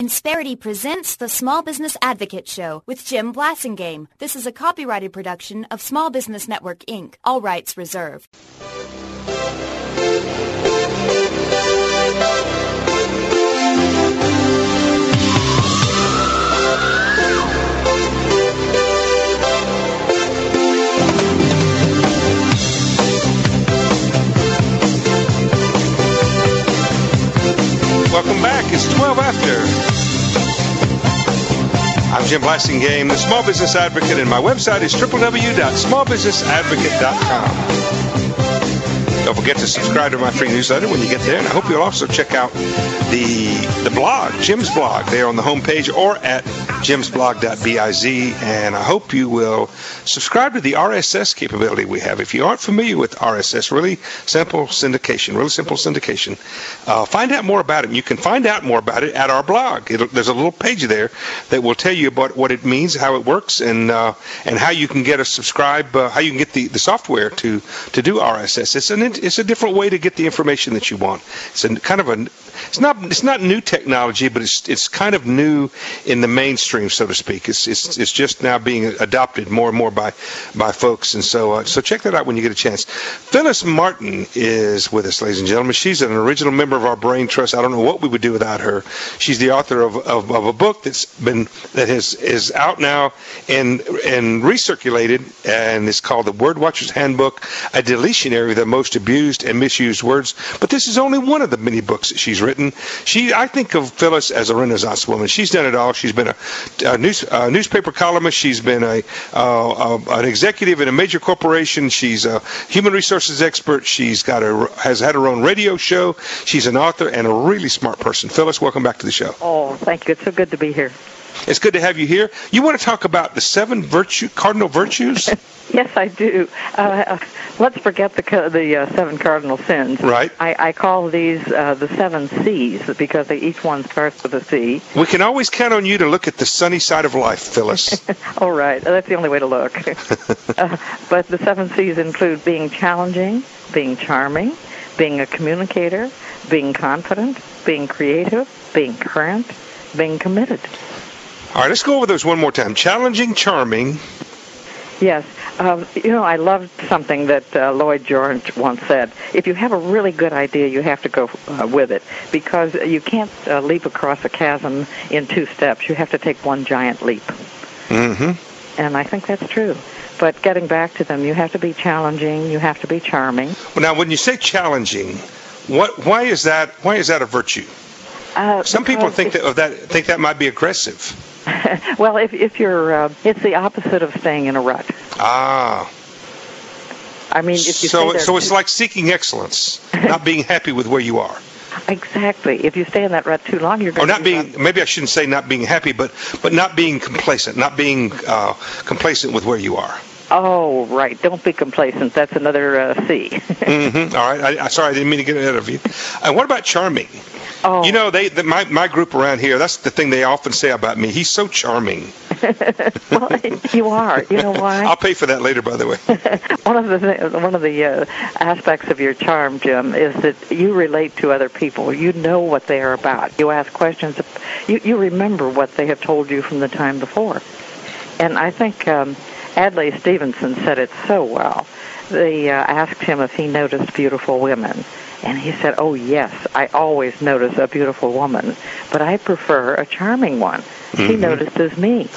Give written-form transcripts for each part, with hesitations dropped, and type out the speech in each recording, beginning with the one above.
Insperity presents the Small Business Advocate Show with Jim Blasingame. This is a copyrighted production of Small Business Network, Inc. All rights reserved. Welcome back. It's 12 after. I'm Jim Blasingame, the Small Business Advocate, and my website is www.smallbusinessadvocate.com. Don't forget to subscribe to my free newsletter when you get there, and I hope you'll also check out the blog, Jim's blog, there on the homepage or at jimsblog.biz, and I hope you will subscribe to the RSS capability we have. If you aren't familiar with RSS, really simple syndication, find out more about it. You can find out more about it at our blog. There's a little page there that will tell you about what it means, how it works, and how you can get how you can get the software to do RSS. It's a different way to get the information that you want. It's not new technology, but it's kind of new in the mainstream, so to speak. It's just now being adopted more and more by folks, and so check that out when you get a chance. Phyllis Martin is with us, ladies and gentlemen. She's an original member of our Brain Trust. I don't know what we would do without her. She's the author of a book that is out now and recirculated, and it's called The Word Watcher's Handbook: A Deletionary of the Most Abused and Misused Words. But this is only one of the many books that she's written. I think of Phyllis as a Renaissance woman. She's done it all. She's been a newspaper columnist. She's been an executive in a major corporation. She's a human resources expert. Has had her own radio show. She's an author and a really smart person. Phyllis, welcome back to the show. Oh, thank you. It's so good to be here. It's good to have you here. You want to talk about the cardinal virtues? Yes, I do. Let's forget the 7 cardinal sins. Right. I call these the 7 C's because each one starts with a C. We can always count on you to look at the sunny side of life, Phyllis. All right. That's the only way to look. But the 7 C's include being challenging, being charming, being a communicator, being confident, being creative, being current, being committed. All right, let's go over those one more time. Challenging, charming. Yes. I loved something that Lloyd George once said. If you have a really good idea, you have to go with it, because you can't leap across a chasm in 2 steps. You have to take one giant leap. Mm-hmm. And I think that's true. But getting back to them, you have to be challenging. You have to be charming. Well, now, when you say challenging, why is that a virtue? Some people think that might be aggressive. Well, if you're, it's the opposite of staying in a rut. Ah. I mean, if you so it's like seeking excellence, not being happy with where you are. Exactly. If you stay in that rut too long, you're going to maybe I shouldn't say not being happy, but not being complacent, not being complacent with where you are. Oh, right. Don't be complacent. That's another C. Mm-hmm. All right. Sorry, I didn't mean to get ahead of you. And what about charming? Oh. You know, my group around here, that's the thing they often say about me. He's so charming. Well, you are. You know why? I'll pay for that later, by the way. One of the aspects of your charm, Jim, is that you relate to other people. You know what they are about. You ask questions. You remember what they have told you from the time before. And I think Adlai Stevenson said it so well. They asked him if he noticed beautiful women. And he said, "Oh, yes, I always notice a beautiful woman, but I prefer a charming one. She Mm-hmm. notices me."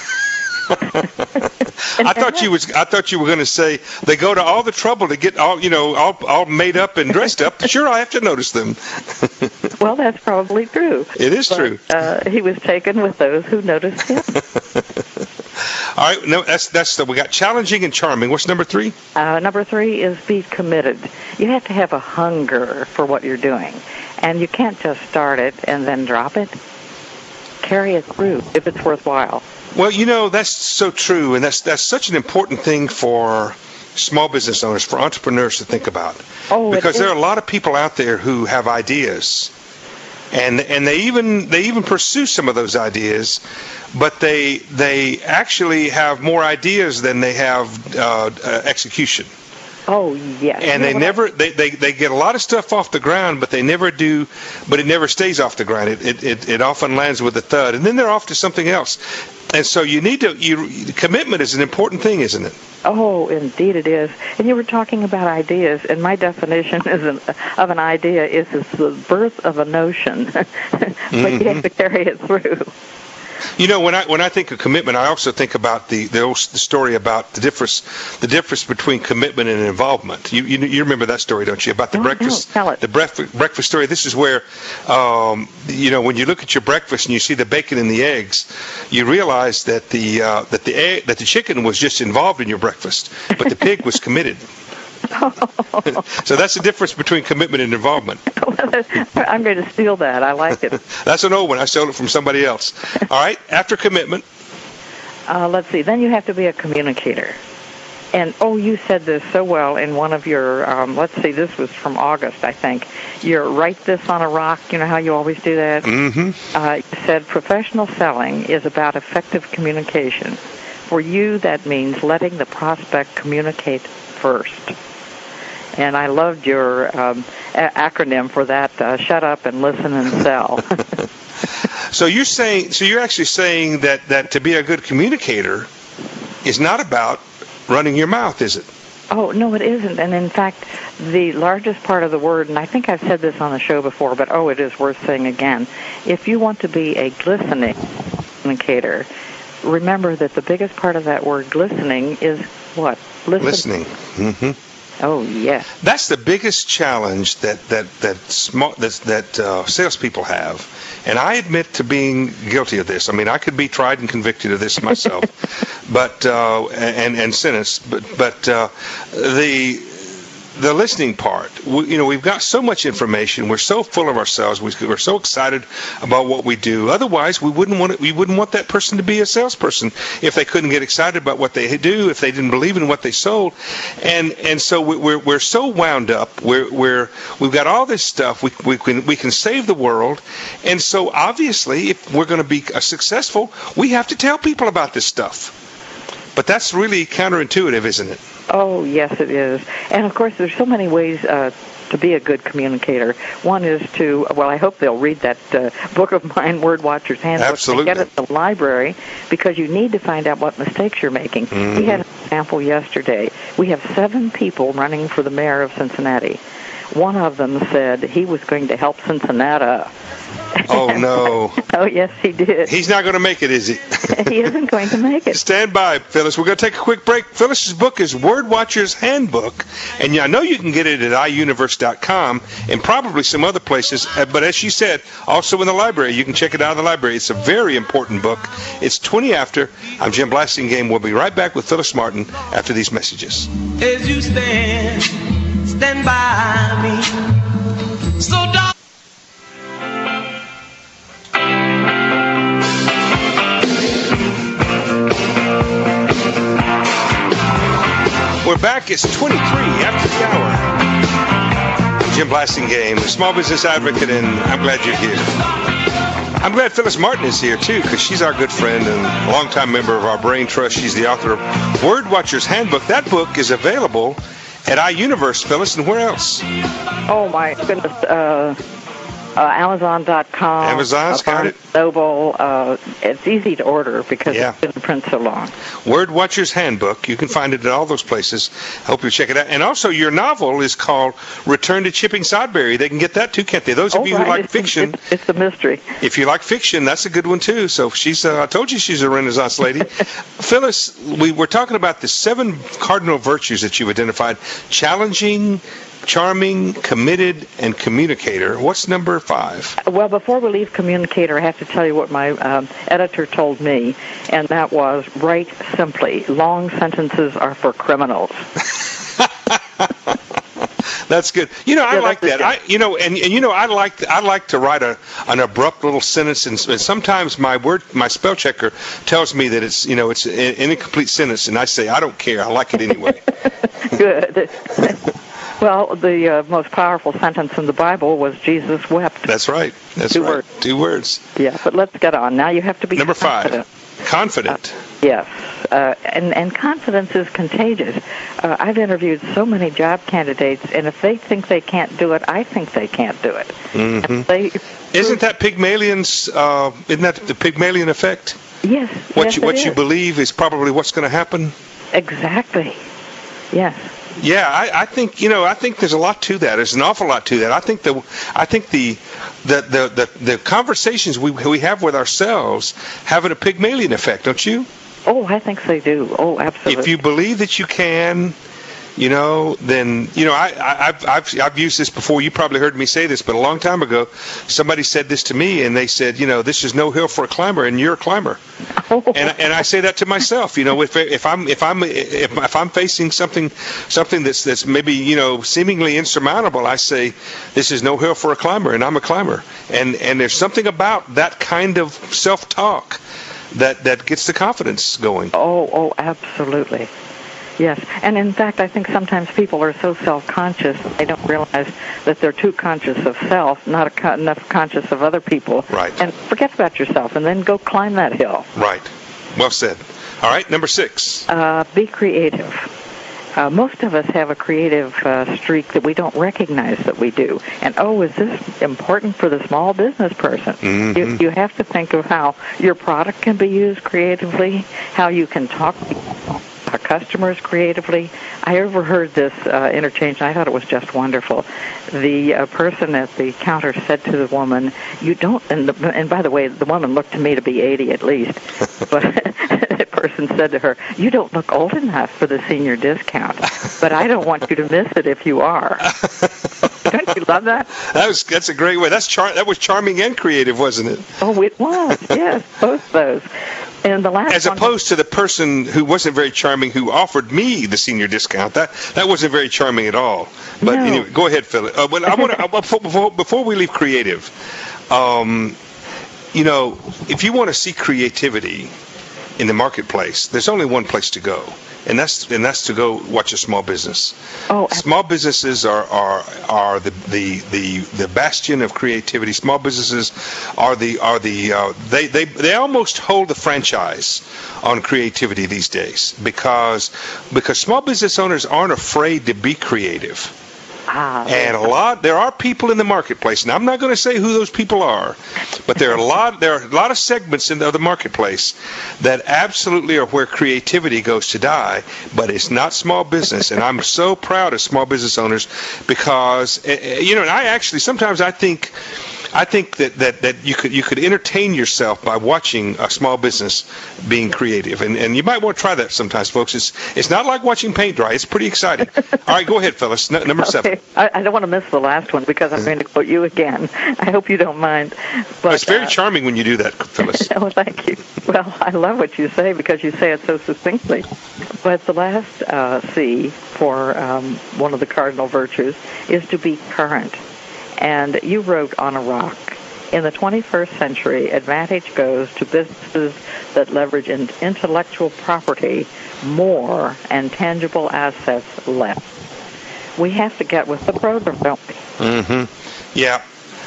I thought you were going to say they go to all the trouble to get all made up and dressed up. Sure, I have to notice them. Well, that's probably true. It is true. He was taken with those who noticed him. All right, no, we got challenging and charming. What's number 3? Number 3 is be committed. You have to have a hunger for what you're doing, and you can't just start it and then drop it. Carry it through if it's worthwhile. Well, that's so true, and that's such an important thing for small business owners, for entrepreneurs to think about. Oh, because there are a lot of people out there who have ideas, and they even pursue some of those ideas, but they actually have more ideas than they have execution. Oh, yes. And they get a lot of stuff off the ground, but it never stays off the ground. It often lands with a thud, and then they're off to something else. And so commitment is an important thing, isn't it? Oh, indeed it is. And you were talking about ideas, and my definition of an idea is it's the birth of a notion, but you have to carry it through. You know, when I think of commitment, I also think about the story about the difference between commitment and involvement. You remember that story, don't you? About the breakfast, tell it. The breakfast story. This is where, when you look at your breakfast and you see the bacon and the eggs, you realize that the chicken was just involved in your breakfast, but the pig was committed. So that's the difference between commitment and involvement. I'm going to steal that. I like it. That's an old one. I stole it from somebody else. All right. After commitment. Let's see. Then you have to be a communicator. And, you said this so well in one of your, let's see, this was from August, I think. Your Write This on a Rock. You know how you always do that? Mm-hmm. You said professional selling is about effective communication. For you, that means letting the prospect communicate first. And I loved your acronym for that, shut up and listen and sell. So you're actually saying that to be a good communicator is not about running your mouth, is it? Oh, no, it isn't. And in fact, the largest part of the word, and I think I've said this on the show before, but it is worth saying again. If you want to be a glistening communicator, remember that the biggest part of that word glistening is what? Listening. Mm-hmm. Oh, yes. That's the biggest challenge that salespeople have, and I admit to being guilty of this. I mean, I could be tried and convicted of this myself, but and sentenced. But the listening part. We've got so much information. We're so full of ourselves. We're so excited about what we do. Otherwise, we wouldn't want that person to be a salesperson if they couldn't get excited about what they do, if they didn't believe in what they sold. And so we're so wound up. We've got all this stuff. We can save the world. And so obviously, if we're going to be successful, we have to tell people about this stuff. But that's really counterintuitive, isn't it? Oh, yes, it is. And, of course, there's so many ways to be a good communicator. One is I hope they'll read that book of mine, Word Watcher's Handbook. Absolutely. Get it at the library because you need to find out what mistakes you're making. Mm-hmm. We had an example yesterday. We have 7 people running for the mayor of Cincinnati. One of them said he was going to help Cincinnati. Oh, no. Oh, yes, he did. He's not going to make it, is he? He isn't going to make it. Stand by, Phyllis. We're going to take a quick break. Phyllis's book is Word Watcher's Handbook, and I know you can get it at iUniverse.com and probably some other places, but as she said, also in the library. You can check it out in the library. It's a very important book. It's 20 after. I'm Jim Blasingame. We'll be right back with Phyllis Martin after these messages. As you stand by me, so dark. We're back. It's 23 after the hour. Jim Blasingame, Small Business Advocate, and I'm glad you're here. I'm glad Phyllis Martin is here, too, because she's our good friend and a longtime member of our Brain Trust. She's the author of Word Watcher's Handbook. That book is available at iUniverse, Phyllis, and where else? Oh, my goodness. Amazon.com. Amazon's got it. Noble. It's easy to order because it didn't print so long. Word Watcher's Handbook. You can find it at all those places. Hope you check it out. And also, your novel is called Return to Chipping Sodbury. They can get that too, can't they? Those of you who like fiction. It's a mystery. If you like fiction, that's a good one too. So she's. I told you she's a Renaissance lady. Phyllis, we're talking about the 7 cardinal virtues that you've identified: challenging, charming, committed, and communicator. What's number 5? Well, before we leave communicator, I have to tell you what my editor told me, and that was, write simply. Long sentences are for criminals. That's good. I like that. I like to write an abrupt little sentence, and sometimes my spell checker tells me that it's an incomplete sentence, and I say I don't care. I like it anyway. Good. Well, the most powerful sentence in the Bible was Jesus wept. That's right. That's right. Words. 2 words. Yeah, but let's get on. Now you have to be number confident. 5. Confident. Yes. and confidence is contagious. I've interviewed so many job candidates, and if they think they can't do it, I think they can't do it. Mm-hmm. Isn't that Pygmalion's? Isn't that the Pygmalion effect? Yes. What you believe is probably what's going to happen. Exactly. Yes. Yeah, I think there's a lot to that. There's an awful lot to that. I think the conversations we have with ourselves have a Pygmalion effect, don't you? Oh, I think they do. Oh, absolutely. If you believe that you can, then I've used this before. You probably heard me say this, but a long time ago, somebody said this to me, and they said, this is no hill for a climber, and you're a climber. Oh. And I say that to myself. If I'm facing something that's maybe seemingly insurmountable, I say, this is no hill for a climber, and I'm a climber. And there's something about that kind of self-talk that gets the confidence going. Oh, absolutely. Yes, and in fact, I think sometimes people are so self-conscious they don't realize that they're too conscious of self, not enough conscious of other people. Right. And forget about yourself, and then go climb that hill. Right. Well said. All right, number 6. Be creative. Most of us have a creative streak that we don't recognize that we do. And, is this important for the small business person? Mm-hmm. You have to think of how your product can be used creatively, how you can talk to customers creatively. I overheard this interchange, and I thought it was just wonderful. The person at the counter said to the woman, "You don't," and by the way, the woman looked to me to be 80 at least, but the person said to her, "You don't look old enough for the senior discount, but I don't want you to miss it if you are." Don't you love that? That's a great way. That was charming and creative, wasn't it? Oh, it was. Yes, both those. And the last as opposed to the person who wasn't very charming who offered me the senior discount, that wasn't very charming at all. But no. Anyway, go ahead, Philip. But I want before we leave creative, if you want to see creativity in the marketplace, there's only one place to go. And that's to go watch a small business. Oh, small businesses are the bastion of creativity. Small businesses they almost hold the franchise on creativity these days because small business owners aren't afraid to be creative. And there are people in the marketplace, and I'm not going to say who those people are, but there are a lot of segments of the marketplace that absolutely are where creativity goes to die, but it's not small business. And I'm so proud of small business owners because, and I actually, sometimes I think that you could entertain yourself by watching a small business being creative, and you might want to try that sometimes, folks. It's not like watching paint dry. It's pretty exciting. All right, go ahead, Phyllis. Number 7. I don't want to miss the last one because I'm going to quote you again. I hope you don't mind. But it's very charming when you do that, Phyllis. Oh, thank you. Well, I love what you say because you say it so succinctly. But the last C for one of the cardinal virtues is to be current. And you wrote on a rock, in the 21st century, advantage goes to businesses that leverage intellectual property more and tangible assets less. We have to get with the program, don't we? Mm-hmm. Yeah.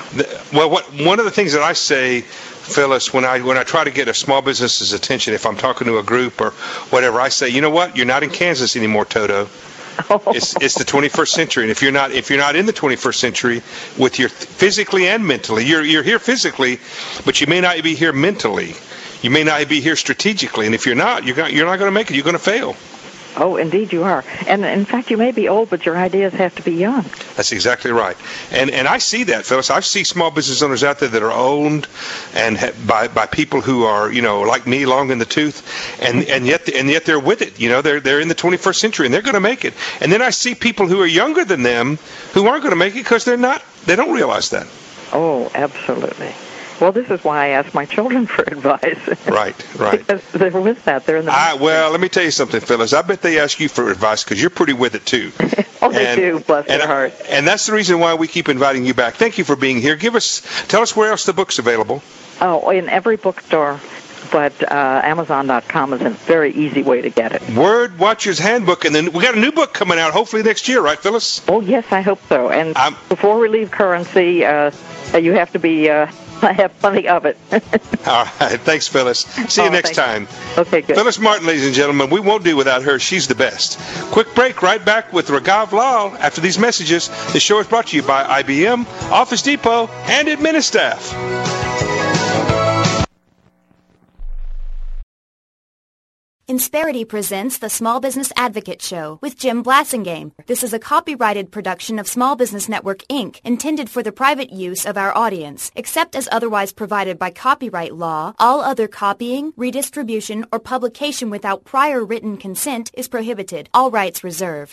One of the things that I say, Phyllis, when I try to get a small business's attention, if I'm talking to a group or whatever, I say, you know what? You're not in Kansas anymore, Toto. It's the 21st century, and if you're not in the 21st century, with your physically and mentally, you're here physically, but you may not be here mentally. You may not be here strategically, and if you're not going to make it. You're going to fail. Oh, indeed you are. And in fact, you may be old, but your ideas have to be young. That's exactly right. And I see that, Phyllis. I see small business owners out there that are owned and by people who are, like me, long in the tooth, and yet they're with it. They're in the 21st century and they're going to make it. And then I see people who are younger than them who aren't going to make it because they don't realize that. Oh, absolutely. Well, this is why I ask my children for advice. Right. Because they're with that. They're in the. Well, let me tell you something, Phyllis. I bet they ask you for advice because you're pretty with it too. They do. Bless their heart. And that's the reason why we keep inviting you back. Thank you for being here. Tell us where else the book's available. Oh, in every bookstore. But Amazon.com is a very easy way to get it. Word Watcher's Handbook, and then we got a new book coming out hopefully next year, right, Phyllis? Oh, yes, I hope so. And before we leave currency, you have to be I have plenty of it. All right. Thanks, Phyllis. See you next time. Okay, good. Phyllis Martin, ladies and gentlemen. We won't do without her. She's the best. Quick break. Right back with Raghav Lal after these messages. The show is brought to you by IBM, Office Depot, and Administaff. Insperity presents the Small Business Advocate Show with Jim Blasingame. This is a copyrighted production of Small Business Network, Inc., intended for the private use of our audience. Except as otherwise provided by copyright law, all other copying, redistribution, or publication without prior written consent is prohibited. All rights reserved.